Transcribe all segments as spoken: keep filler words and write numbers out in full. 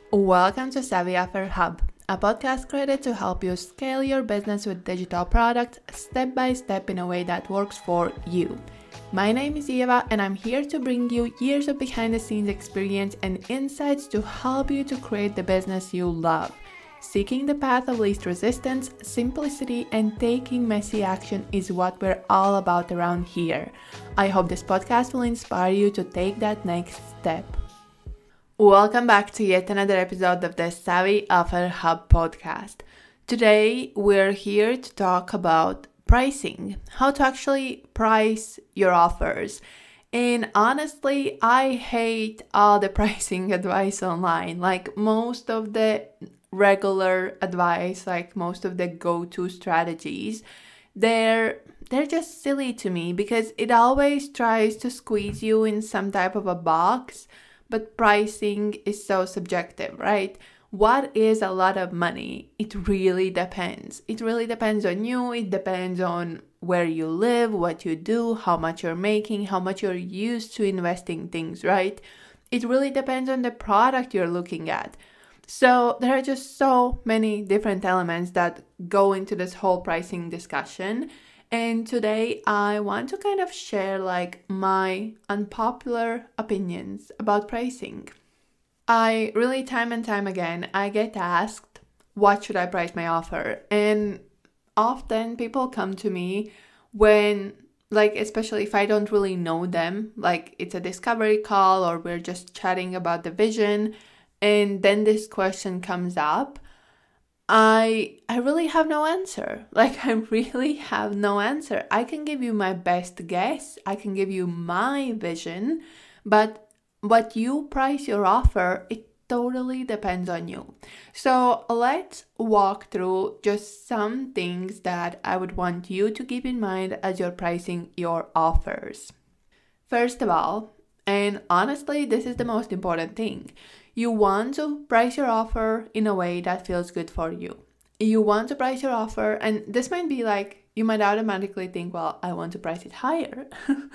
Welcome to Savvy Offer Hub, a podcast created to help you scale your business with digital products step by step in a way that works for you. My name is Eva, and I'm here to bring you years of behind the scenes experience and insights to help you to create the business you love. Seeking the path of least resistance, simplicity, and taking messy action is what we're all about around here. I hope this podcast will inspire you to take that next step. Welcome back to yet another episode of the Savvy Offer Hub podcast. Today, we're here to talk about pricing, how to actually price your offers. And honestly, I hate all the pricing advice online. Like most of the regular advice, like most of the go-to strategies, they're they're just silly to me because it always tries to squeeze you in some type of a box. But pricing is so subjective, right? What is a lot of money? It really depends. It really depends on you. It depends on where you live, what you do, how much you're making, how much you're used to investing things, right? It really depends on the product you're looking at. So there are just so many different elements that go into this whole pricing discussion. And today I want to kind of share like my unpopular opinions about pricing. I really time and time again, I get asked, what should I price my offer? And often people come to me when, like, especially if I don't really know them, like it's a discovery call or we're just chatting about the vision. And then this question comes up. I I really have no answer. Like, I really have no answer. I can give you my best guess. I can give you my vision. But what you price your offer, it totally depends on you. So let's walk through just some things that I would want you to keep in mind as you're pricing your offers. First of all, and honestly, this is the most important thing. You want to price your offer in a way that feels good for you. You want to price your offer, and this might be like, you might automatically think, well, I want to price it higher.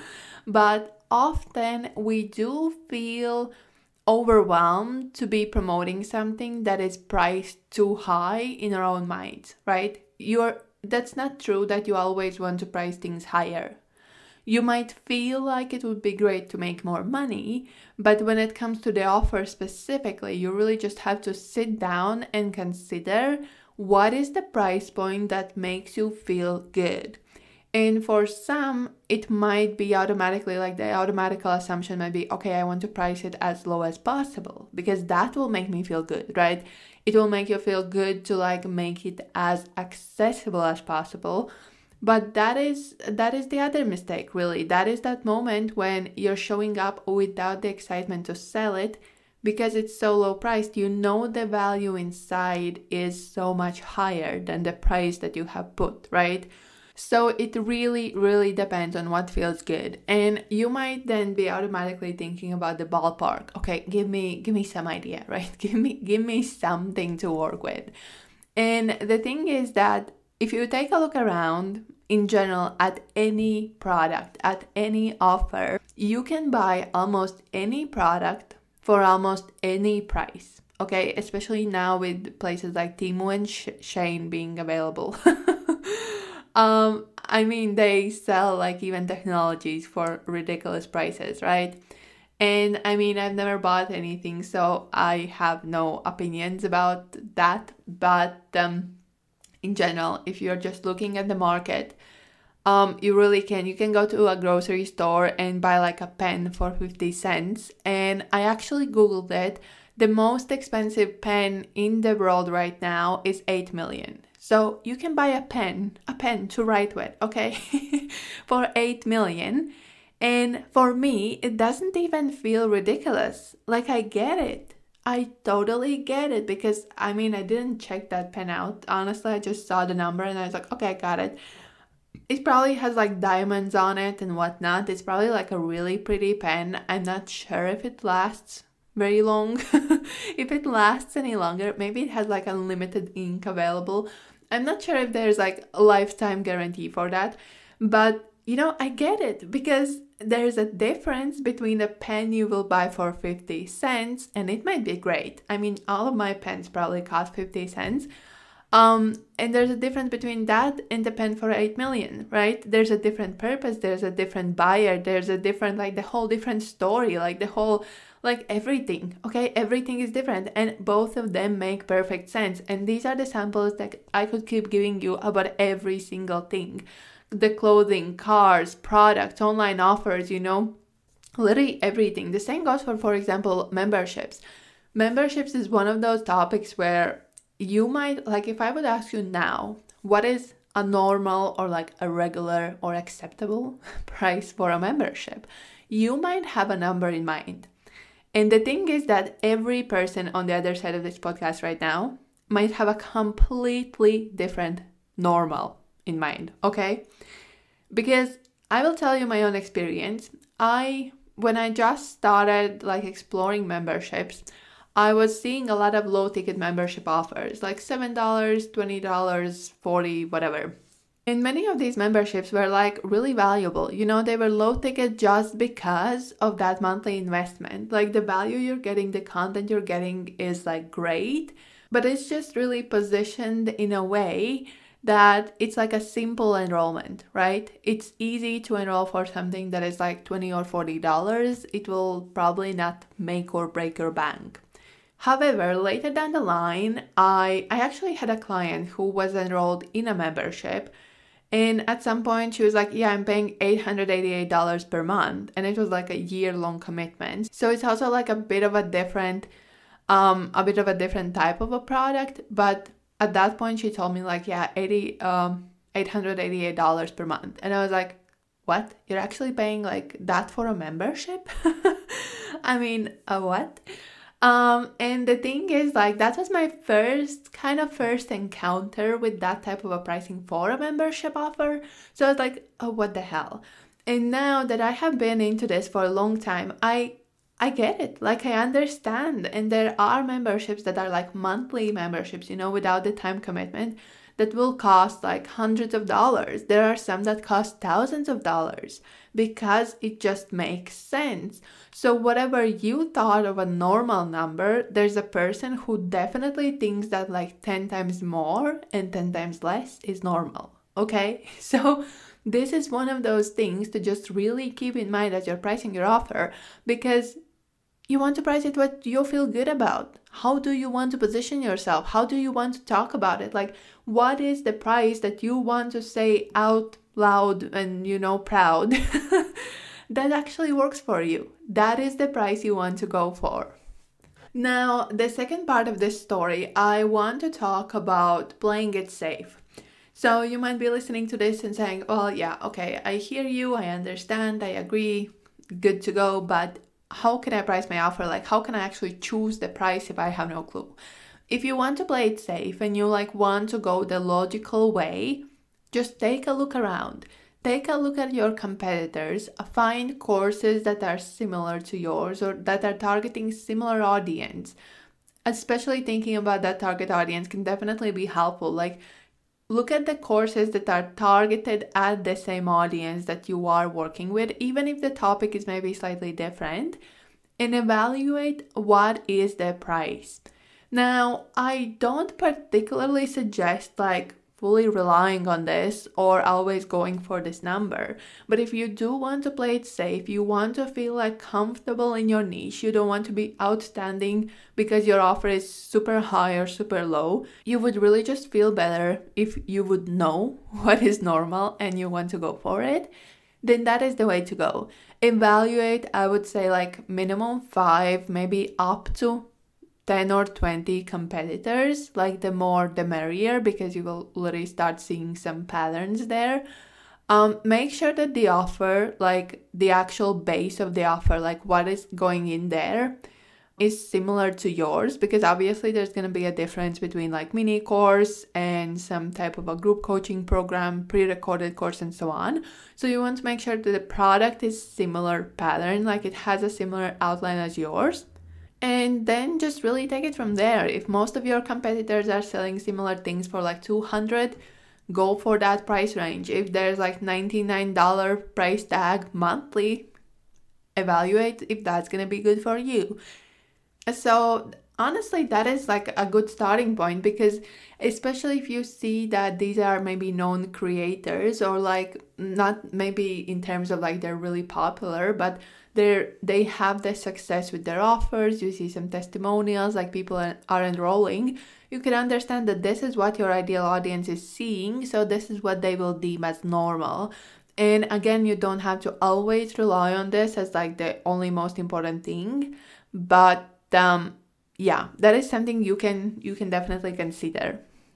But often we do feel overwhelmed to be promoting something that is priced too high in our own minds, right? You're that's not true that you always want to price things higher. You might feel like it would be great to make more money, but when it comes to the offer specifically, you really just have to sit down and consider what is the price point that makes you feel good. And for some, it might be automatically, like the automatical assumption might be, okay, I want to price it as low as possible because that will make me feel good, right? It will make you feel good to like make it as accessible as possible. But that is that is the other mistake, really. That is that moment when you're showing up without the excitement to sell it because it's so low priced. You know the value inside is so much higher than the price that you have put, right? So it really, really depends on what feels good. And you might then be automatically thinking about the ballpark. Okay, give me give me some idea, right? Give me give me something to work with. And the thing is that if you take a look around in general at any product, at any offer, you can buy almost any product for almost any price, okay? Especially now with places like Temu and Sh- Shein being available. um, I mean, they sell like even technologies for ridiculous prices, right? And I mean, I've never bought anything, so I have no opinions about that, but um, in general, if you're just looking at the market, um, you really can. You can go to a grocery store and buy like a pen for fifty cents. And I actually Googled it. The most expensive pen in the world right now is eight million. So you can buy a pen, a pen to write with, okay, for eight million. And for me, it doesn't even feel ridiculous. Like, I get it. I totally get it because, I mean, I didn't check that pen out. Honestly, I just saw the number and I was like, okay, I got it. It probably has like diamonds on it and whatnot. It's probably like a really pretty pen. I'm not sure if it lasts very long. If it lasts any longer, maybe it has like unlimited ink available. I'm not sure if there's like a lifetime guarantee for that. But, you know, I get it because there's a difference between a pen you will buy for fifty cents, and it might be great. I mean, all of my pens probably cost fifty cents. Um, and there's a difference between that and the pen for eight million, right? There's a different purpose. There's a different buyer. There's a different, like the whole different story, like the whole, like everything, okay? Everything is different, and both of them make perfect sense. And these are the samples that I could keep giving you about every single thing. The clothing, cars, products, online offers, you know, literally everything. The same goes for, for example, memberships. Memberships is one of those topics where you might, like if I would ask you now, what is a normal or like a regular or acceptable price for a membership? You might have a number in mind. And the thing is that every person on the other side of this podcast right now might have a completely different normal in mind, okay? Because I will tell you my own experience. I, when I just started like exploring memberships, I was seeing a lot of low ticket membership offers, like seven dollars, twenty dollars, forty dollars, whatever. And many of these memberships were like really valuable. You know, they were low ticket just because of that monthly investment. Like the value you're getting, the content you're getting is like great, but it's just really positioned in a way that it's like a simple enrollment, right? It's easy to enroll for something that is like twenty dollars or forty dollars. It will probably not make or break your bank. However, later down the line, I, I actually had a client who was enrolled in a membership, and at some point she was like, yeah, I'm paying eight hundred eighty-eight dollars per month, and it was like a year-long commitment. So it's also like a bit of a different, um, a bit of a different type of a product, but at that point she told me like, yeah, eighty, um, eight hundred eighty-eight dollars per month, and I was like, what? You're actually paying like that for a membership? I mean, a what? Um, and the thing is, like, that was my first kind of first encounter with that type of a pricing for a membership offer. So I was like, oh, what the hell? And now that I have been into this for a long time, I I get it. Like, I understand. And there are memberships that are like monthly memberships, you know, without the time commitment, that will cost like hundreds of dollars. There are some that cost thousands of dollars because it just makes sense. So whatever you thought of a normal number, there's a person who definitely thinks that like ten times more and ten times less is normal. Okay? So this is one of those things to just really keep in mind as you're pricing your offer, because you want to price it what you feel good about. How do you want to position yourself? How do you want to talk about it? Like, what is the price that you want to say out loud and, you know, proud that actually works for you? That is the price you want to go for. Now, the second part of this story, I want to talk about playing it safe. So you might be listening to this and saying, well, yeah, okay, I hear you, I understand, I agree, good to go, but how can I price my offer? Like, how can I actually choose the price if I have no clue? If you want to play it safe and you like want to go the logical way, just take a look around. Take a look at your competitors, find courses that are similar to yours or that are targeting similar audience. Especially thinking about that target audience can definitely be helpful. Like, look at the courses that are targeted at the same audience that you are working with, even if the topic is maybe slightly different, and evaluate what is the price. Now, I don't particularly suggest like fully relying on this or always going for this number. But if you do want to play it safe, you want to feel like comfortable in your niche, you don't want to be outstanding because your offer is super high or super low, you would really just feel better if you would know what is normal and you want to go for it, then that is the way to go. Evaluate, I would say like minimum five, maybe up to ten or twenty competitors, like the more the merrier, because you will literally start seeing some patterns there. Um, make sure that the offer, like the actual base of the offer, like what is going in there, is similar to yours, because obviously there's going to be a difference between like mini course and some type of a group coaching program, pre-recorded course, and so on. So you want to make sure that the product is similar pattern, like it has a similar outline as yours. And then just really take it from there. If most of your competitors are selling similar things for like two hundred dollars, go for that price range. If there's like ninety-nine dollars price tag monthly, evaluate if that's going to be good for you. So honestly, that is like a good starting point, because especially if you see that these are maybe known creators, or like not maybe in terms of like they're really popular, but they're they have the success with their offers, you see some testimonials, like people are, are enrolling, you can understand that this is what your ideal audience is seeing, so this is what they will deem as normal. And again, you don't have to always rely on this as like the only most important thing, but um yeah, that is something you can you can definitely consider.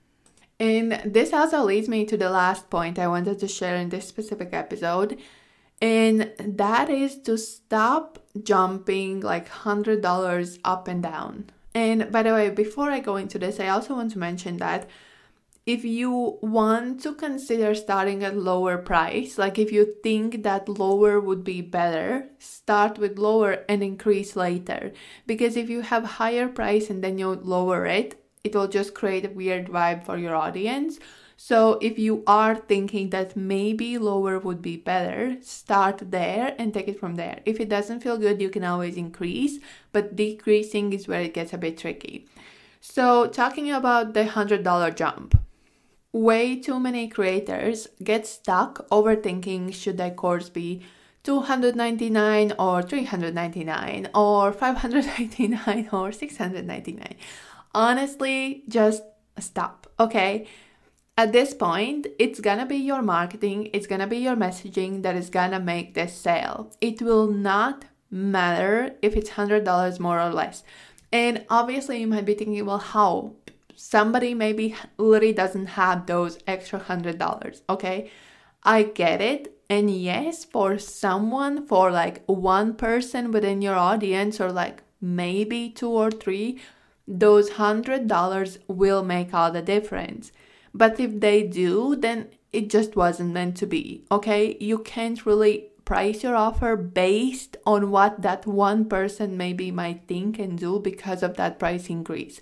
And this also leads me to the last point I wanted to share in this specific episode, and that is to stop jumping like one hundred dollars up and down. And by the way, before I go into this, I also want to mention that if you want to consider starting at lower price, like if you think that lower would be better, start with lower and increase later. Because if you have higher price and then you lower it, it will just create a weird vibe for your audience. So if you are thinking that maybe lower would be better, start there and take it from there. If it doesn't feel good, you can always increase, but decreasing is where it gets a bit tricky. So talking about the one hundred dollars jump. Way too many creators get stuck overthinking, should their course be two hundred ninety-nine dollars or three hundred ninety-nine dollars or five hundred ninety-nine dollars or six hundred ninety-nine dollars. Honestly, just stop, okay? At this point, it's gonna be your marketing, it's gonna be your messaging that is gonna make this sale. It will not matter if it's one hundred dollars more or less. And obviously you might be thinking, well, how? Somebody maybe literally doesn't have those extra one hundred dollars, okay? I get it. And yes, for someone, for like one person within your audience, or like maybe two or three, those one hundred dollars will make all the difference. But if they do, then it just wasn't meant to be, okay? You can't really price your offer based on what that one person maybe might think and do because of that price increase.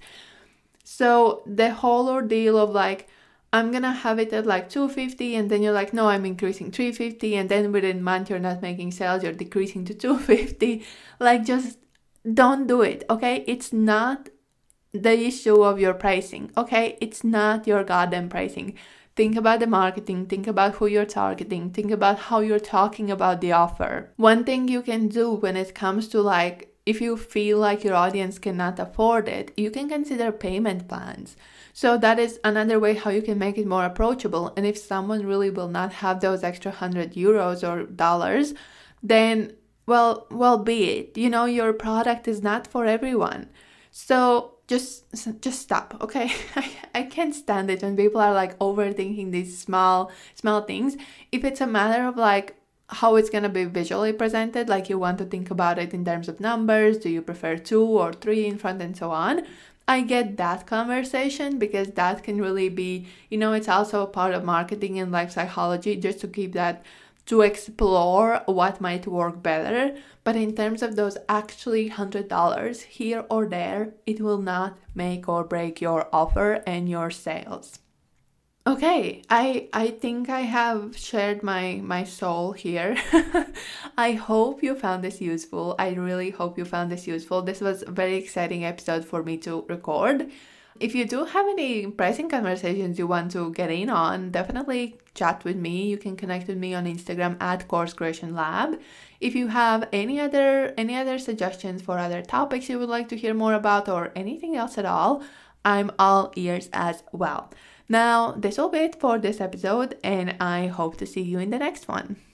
So the whole ordeal of like, I'm gonna have it at like two hundred fifty dollars, and then you're like, no, I'm increasing three hundred fifty dollars, and then within a month you're not making sales, you're decreasing to two hundred fifty dollars. Like, just don't do it, okay? It's not the issue of your pricing, okay? It's not your goddamn pricing. Think about the marketing, think about who you're targeting, think about how you're talking about the offer. One thing you can do when it comes to like, if you feel like your audience cannot afford it, you can consider payment plans. So that is another way how you can make it more approachable. And if someone really will not have those extra one hundred euros or dollars, then, well, well be it. You know, your product is not for everyone. So just just stop, okay? I, I can't stand it when people are like overthinking these small, small things. If it's a matter of like, how it's going to be visually presented, like you want to think about it in terms of numbers, do you prefer two or three in front and so on, I get that conversation, because that can really be, you know, it's also a part of marketing and like psychology, just to keep that, to explore what might work better. But in terms of those actually one hundred dollars here or there, it will not make or break your offer and your sales. Okay, I I think I have shared my, my soul here. I hope you found this useful. I really hope you found this useful. This was a very exciting episode for me to record. If you do have any pricing conversations you want to get in on, definitely chat with me. You can connect with me on Instagram at Course Creation Lab. If you have any other any other suggestions for other topics you would like to hear more about, or anything else at all, I'm all ears as well. Now, this will be it for this episode, and I hope to see you in the next one.